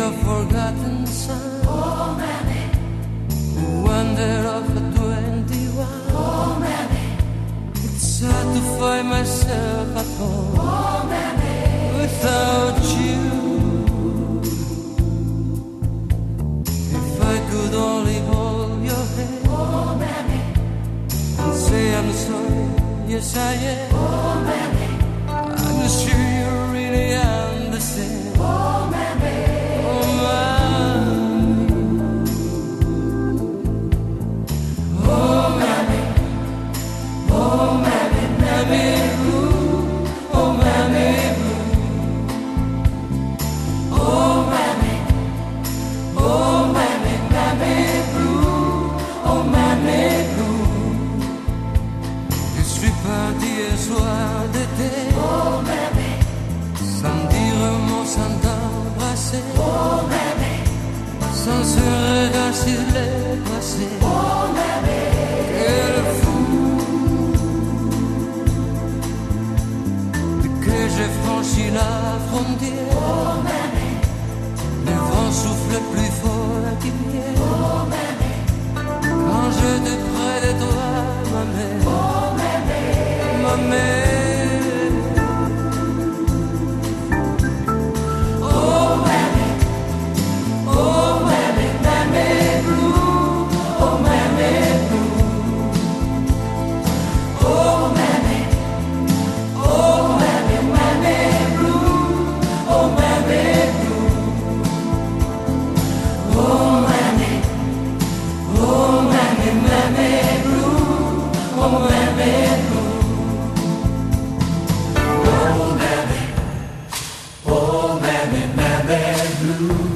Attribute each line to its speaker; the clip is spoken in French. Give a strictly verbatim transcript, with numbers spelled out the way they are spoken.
Speaker 1: your forgotten son. Oh, mammy. Who wandered off at twenty-one. Oh, mammy. It's hard to find myself at home. Oh, mammy. Without you. If I could only hold your hand. Oh, mammy. And say I'm sorry. Yes, I am. Oh, mammy. I'm sure you really understand. Oh, mammy. Oh, mammy. Oh, mammy. Oh, mammy, mammy blue. Oh, mammy blue. Oh, mammy. Oh, mammy, mammy blue. Oh, mammy blue. Je suis parti un soir d'été. Oh, mammy. Sans dire un mot, sans t'embrasser. Oh, mammy. Sans ce regard sur les passés. Oh, mammy. Quel fou que j'ai franchi la frontière. Oh, mammy. Le vent souffle plus fort qu'hier. Oh, mammy. Quand j'étais près de toi, ma mère. Oh, mammy. Ma mère.
Speaker 2: Blue.